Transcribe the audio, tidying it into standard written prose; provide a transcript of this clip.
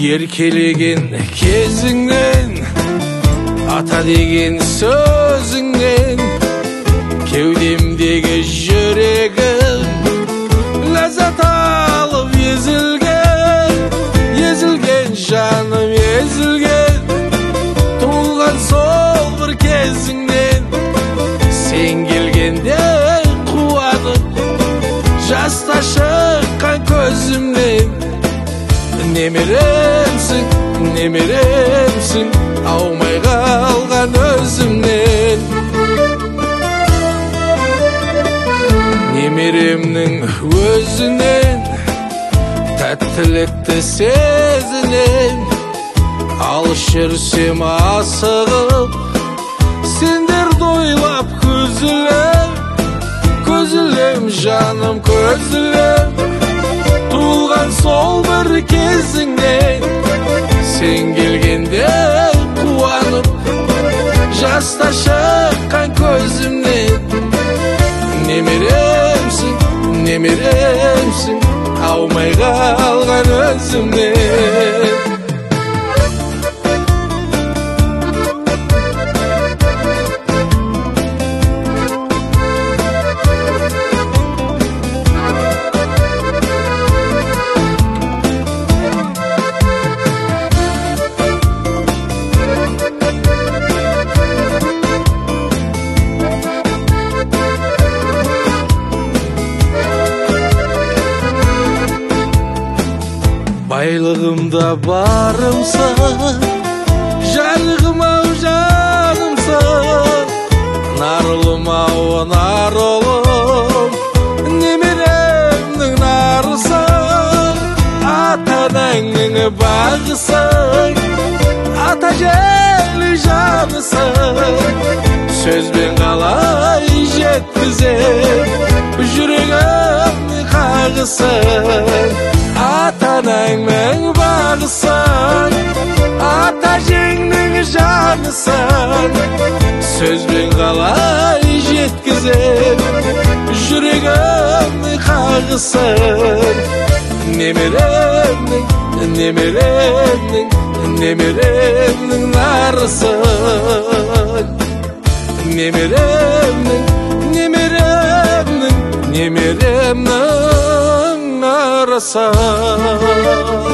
Еркелеген кезіңнен, ата деген сөзіңнен, кеудемдегі жүрегім ләззат алып езілген жаным езілген. Туылған сол бір кезіңнен, сен келгенде қуанып, жаста шыққан көзімнен. Немеремсің, аумай қалған өзімнен. Немеремнің өзінен тәттілікті сезінем. Алыс жүрсем асығып, сендерді ойлап көзілем жаным көзілем. Туылған сол бір кезіңнен, сен келгенде қуанып, жаста шыққан көзімнен. Немеремсің, аумай қалған өзімнен. Байлығымда барымсың, жарығым-ау жанымсың. Нарылым-ау нарылым, немеремнің нарысың. Ата-анаңның бағысың, ата жерлі жанысың. Сөзбен қалай жеткізем, жүрегімді қағысың. Ата-анаңның бағысың, ата-жеңнің жанысың. Сөзбен қалай жеткізем, жүрегімді қағысың. Немеремнің нарысың. Немеремнің нарысың.